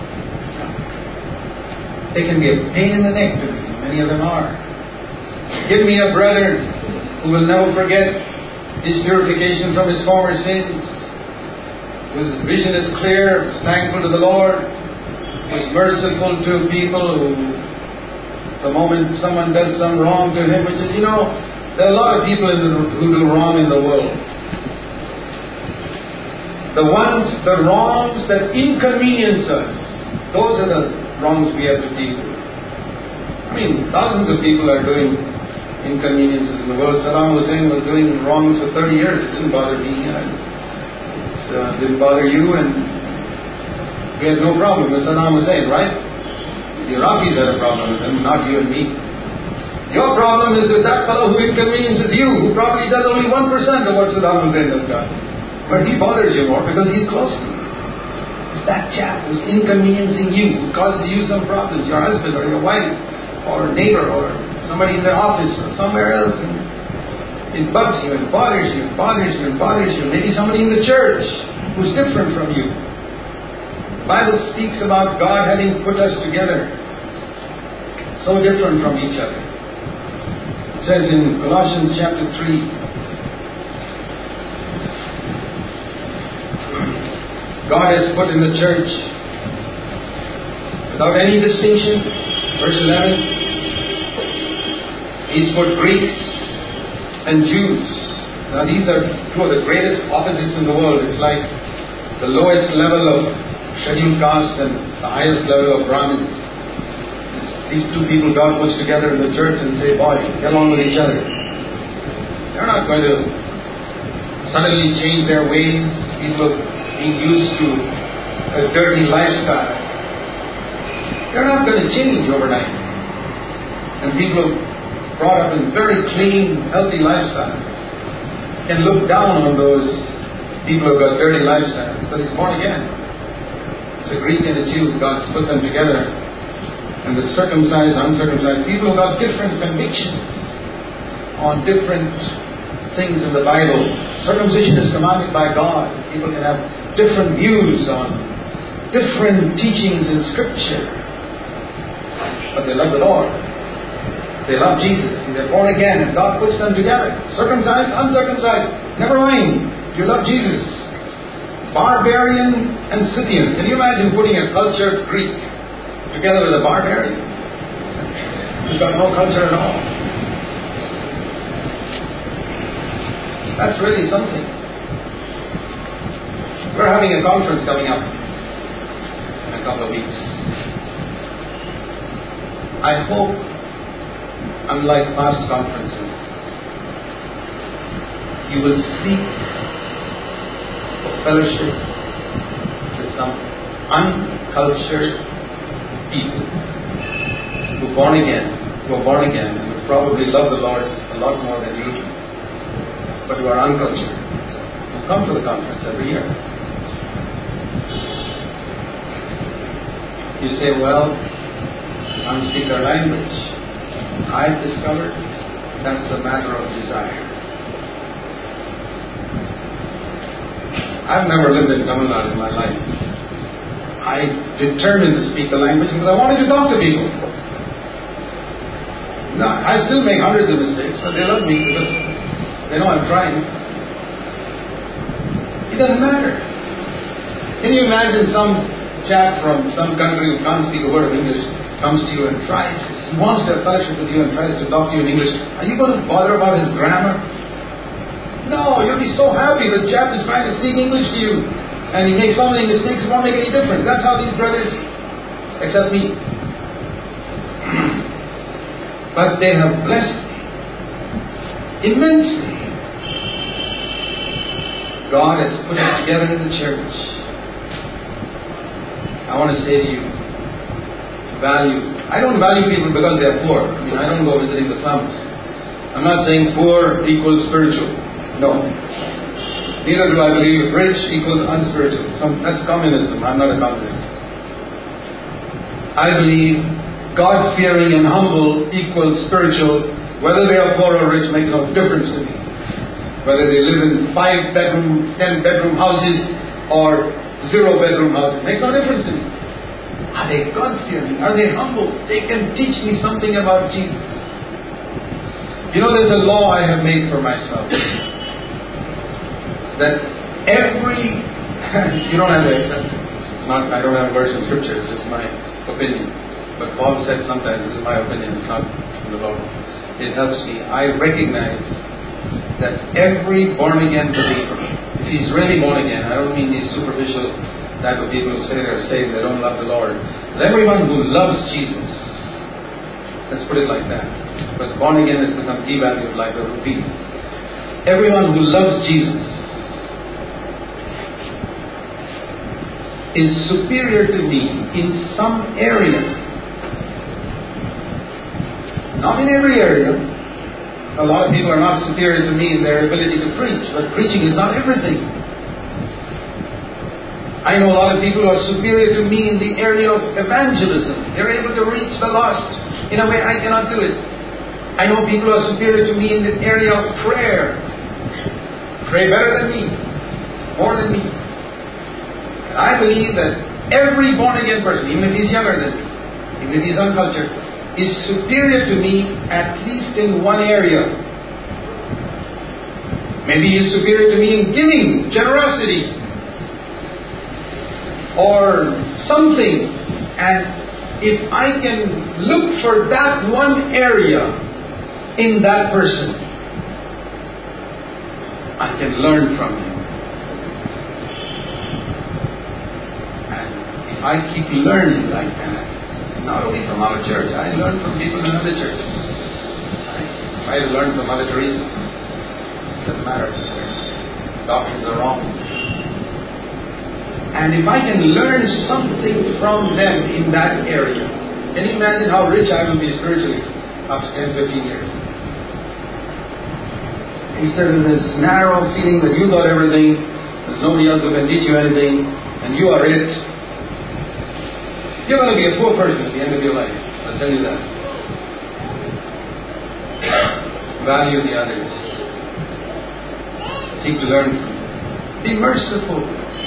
They can be a pain in the neck to me. Many of them are. Give me a brother who will never forget his purification from his former sins, whose vision is clear, who's thankful to the Lord, who's merciful to people who, the moment someone does some wrong to him, which is, you know, there are a lot of people in the, who do wrong in the world. The ones, the wrongs that inconvenience us, those are the wrongs we have to deal with. I mean, thousands of people are doing inconveniences in the world. Saddam Hussein was doing wrongs for thirty years. It didn't bother me. It uh, didn't bother you, and we had no problem with Saddam Hussein, right? The Iraqis had a problem with him, not you and me. Your problem is with that fellow who inconveniences you, who probably does only one percent of what Saddam Hussein has done. But he bothers you more because he's close to you. It's that chap who's inconveniencing you, who causes you some problems, your husband or your wife, or a neighbor, or somebody in the office, or somewhere else. And it bugs you, and bothers you, and bothers you, and bothers you. Maybe somebody in the church who's different from you. The Bible speaks about God having put us together, so different from each other. It says in Colossians chapter three, God has put in the church, without any distinction, verse eleven, He's put Greeks and Jews. Now these are two of the greatest opposites in the world. It's like the lowest level of scheduled caste and the highest level of Brahmins. These two people God puts together in the church and say, boy, get along with each other. They're not going to suddenly change their ways. People being used to a dirty lifestyle, they're not going to change overnight. And people brought up in very clean, healthy lifestyles can look down on those people who've got dirty lifestyles. But he's born again. It's a Greek and a Jew. God's put them together. And the circumcised, uncircumcised people who've got different convictions on different things in the Bible. Circumcision is commanded by God. People can have different views on different teachings in Scripture. But they love the Lord. They love Jesus. They're born again, and God puts them together. Circumcised, uncircumcised. Never mind. You love Jesus. Barbarian and Scythian. Can you imagine putting a cultured Greek together with a barbarian? He's got no culture at all. That's really something. We're having a conference coming up in a couple of weeks. I hope, unlike past conferences, you will seek for fellowship with some uncultured people who are born again, who are born again and who probably love the Lord a lot more than you do, but who are uncultured, who come to the conference every year. You say, well, I don't speak their language. I've discovered that's a matter of desire. I've never lived in Tamil Nadu in my life. I determined to speak the language because I wanted to talk to people. No, I still make hundreds of mistakes, but they love me because they know I'm trying. It doesn't matter. Can you imagine some chap from some country who can't speak a word of English comes to you and tries, he wants to have fellowship with you and tries to talk to you in English. Are you going to bother about his grammar? No, you'll be so happy the chap is trying to speak English to you and he makes so many mistakes, it won't make any difference. That's how these brothers accept me. But they have blessed me immensely. God has put us together in the church. I want to say to you, value. I don't value people because they are poor. I mean, I don't go visiting the slums. I'm not saying poor equals spiritual. No. Neither do I believe rich equals unspiritual. Some, that's communism. I'm not a communist. I believe God-fearing and humble equals spiritual. Whether they are poor or rich makes no difference to me. Whether they live in five-bedroom, ten-bedroom houses or zero-bedroom houses makes no difference to me. Are they God-fearing? Are they humble? They can teach me something about Jesus. You know, there's a law I have made for myself. That every... you don't have to accept it. It's not, I don't have words in Scripture. It's just my opinion. But Paul said sometimes, this is my opinion. It's not from the Lord. It helps me. I recognize that every born-again believer, if he's really born again, I don't mean these superficial type of people who say they're saved, they don't love the Lord. But everyone who loves Jesus, let's put it like that, because born again has become devalued like a rupee. Everyone who loves Jesus is superior to me in some area. Not in every area. A lot of people are not superior to me in their ability to preach, but preaching is not everything. I know a lot of people who are superior to me in the area of evangelism. They're able to reach the lost in a way I cannot do it. I know people who are superior to me in the area of prayer. Pray better than me, more than me. And I believe that Every born-again person, even if he's younger than me, even if he's uncultured, is superior to me at least in one area. Maybe he is superior to me in giving, generosity, or something. And if I can look for that one area in that person, I can learn from him. And if I keep learning like that, not only from our church, I learn from people in other churches. I try to learn from Mother Teresa. It doesn't matter. Doctrines are wrong. And if I can learn something from them in that area, can you imagine how rich I will be spiritually after ten, fifteen years? Instead of this narrow feeling that you got everything, there's nobody else who can teach you anything, and you are it. You're going to be a poor person at the end of your life. I'll tell you that. Value the others. Seek to learn from them. Be merciful.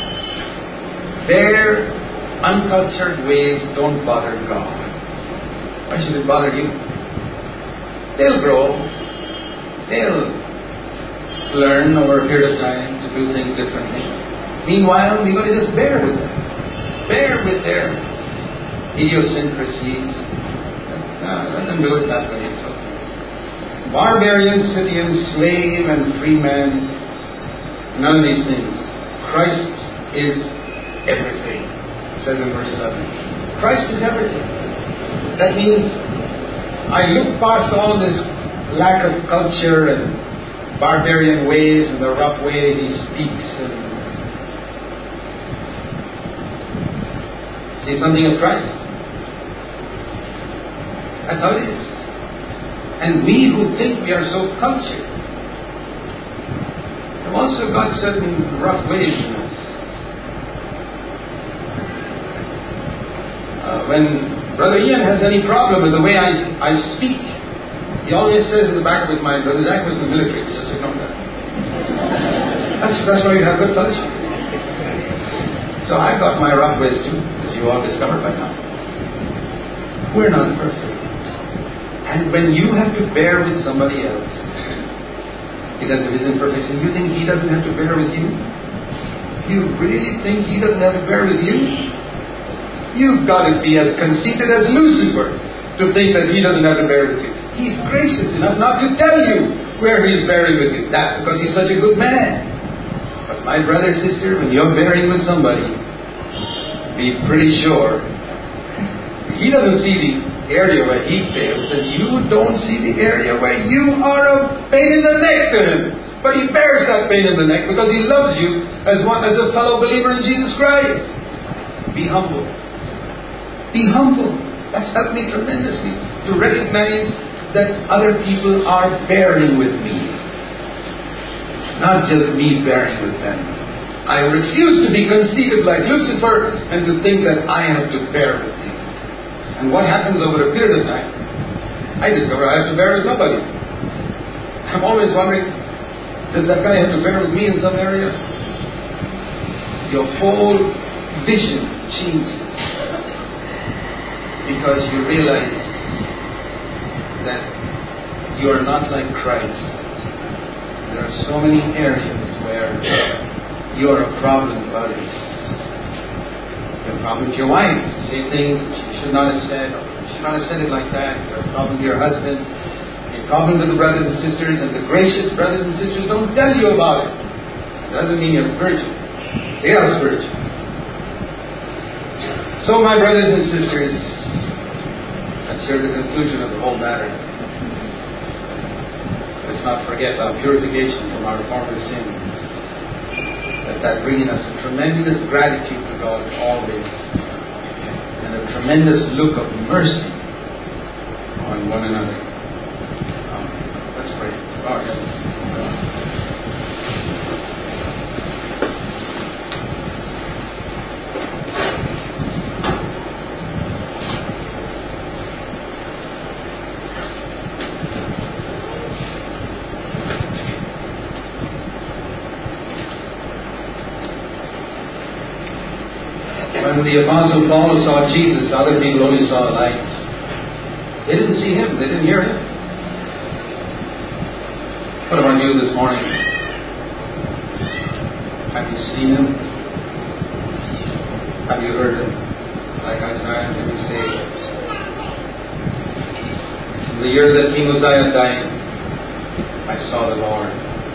Their uncultured ways don't bother God. Why should it bother you? They'll grow. They'll learn over a period of time to do things differently. Meanwhile, we've got to just bear with them. Bear with their idiosyncrasies. No, let them do it that way. It's okay. Barbarian, Scythian, slave, and free man, none of these things. Christ is everything. It says in verse eleven. Christ is everything. That means I look past all this lack of culture and barbarian ways and the rough way he speaks and see something of Christ. That's how it is. And we who think we are so cultured have also got certain rough ways in us. Uh, when Brother Ian has any problem with the way I, I speak, he always says in the back of his mind, Brother Jack was in the military, just ignore that. That's, that's why you have good culture. So I've got my rough ways too, as you all discovered by now. We're not perfect. And when you have to bear with somebody else because of his imperfection, you think he doesn't have to bear with you? You really think he doesn't have to bear with you? You've got to be as conceited as Lucifer to think that he doesn't have to bear with you. He's gracious enough not to tell you where he's bearing with you. That's because he's such a good man. But my brother, sister, when you're bearing with somebody, be pretty sure he doesn't see the area where he fails, and you don't see the area where you are a pain in the neck to him. But he bears that pain in the neck because he loves you as one as a fellow believer in Jesus Christ. Be humble. Be humble. That's helped me tremendously to recognize that other people are bearing with me, not just me bearing with them. I refuse to be conceited like Lucifer and to think that I have to bear with you. And what happens over a period of time? I discover I have to bear with nobody. I'm always wondering, does that guy have to bear with me in some area? Your whole vision changes because you realize that you are not like Christ. There are so many areas where you are a problem to others. You have a problem with your wife. You say things you should not have said. You should not have said it like that. You have a problem with your husband. You have a problem with the brothers and sisters, and the gracious brothers and sisters don't tell you about it. It doesn't mean you're spiritual. They are spiritual. So, my brothers and sisters, let's hear the conclusion of the whole matter. Let's not forget our purification from our former sins. Let that bring in us a tremendous gratitude to God always, and a tremendous look of mercy on one another. Um, let's pray. Our heads. When the Apostle Paul saw Jesus, other people only saw light. They didn't see Him. They didn't hear Him. What about you this morning? Have you seen Him? Have you heard Him? Like Isaiah did say, in the year that King Uzziah died, I saw the Lord.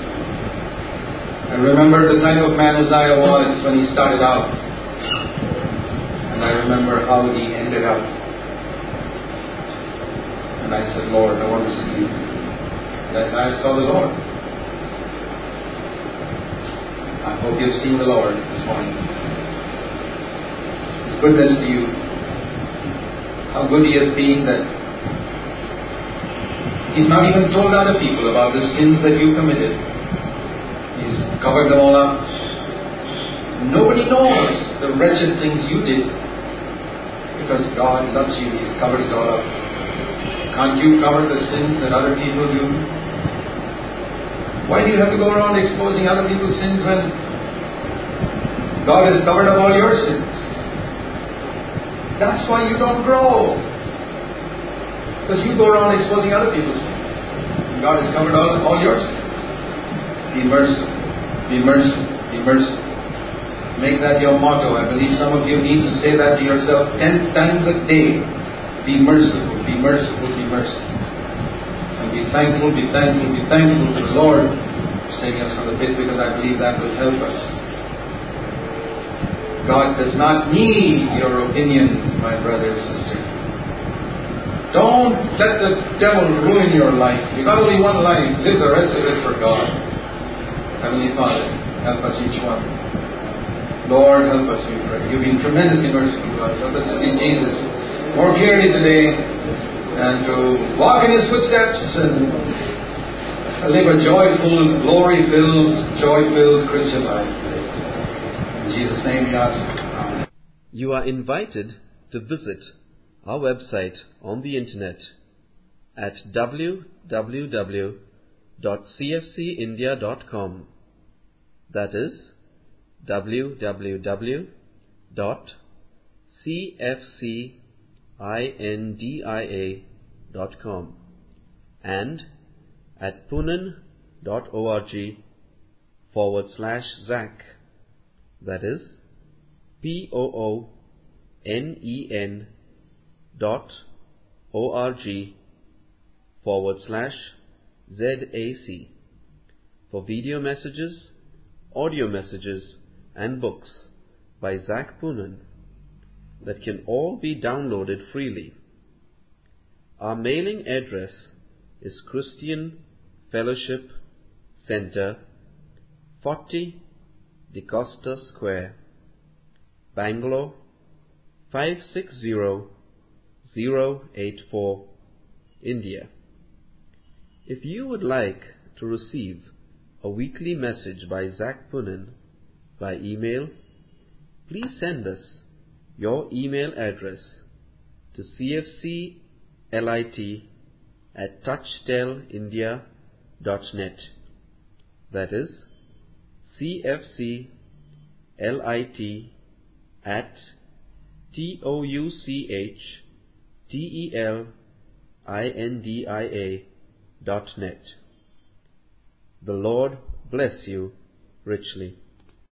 I remember the type of man Uzziah was when he started out. And I remember how he ended up. And I said, Lord, I want to see You. And Isaiah saw the Lord. I hope you've seen the Lord this morning. His goodness to you. How good He has been that He's not even told other people about the sins that you committed. He's covered them all up. Nobody knows the wretched things you did. Because God loves you, He's covered it all up. Can't you cover the sins that other people do? Why do you have to go around exposing other people's sins when God has covered up all your sins? That's why you don't grow. Because you go around exposing other people's sins. God has covered all, all your sins. Be merciful. Be merciful. Be merciful. Make that your motto. I believe some of you need to say that to yourself ten times a day. Be merciful. Be merciful. Be merciful. And be thankful. Be thankful. Be thankful to the Lord for saving us from the pit, because I believe that will help us. God does not need your opinions, my brother and sister. Don't let the devil ruin your life. You've got only one life. Live the rest of it for God. Heavenly Father, help us each one. Lord, help us, we pray. You've been tremendously merciful to us. Help us to see Jesus more clearly today and to walk in His footsteps and live a joyful, glory-filled, joy-filled Christian life. In Jesus' name we ask. Amen. You are invited to visit our website on the internet at w w w dot c f c india dot com. That is w w w dot c f c india dot com and at poonen dot org forward slash Zach. That is P O O N E N dot org forward slash Z A C for video messages, audio messages, and books by Zach Poonen that can all be downloaded freely. Our mailing address is Christian Fellowship Center, forty DeCosta Square, Bangalore five six zero zero eight four, India. If you would like to receive a weekly message by Zach Poonen by email, please send us your email address to cfclit at touchtelindia dot net. That is cfclit at T O U C H T E L I N D I A dot net. The Lord bless you richly.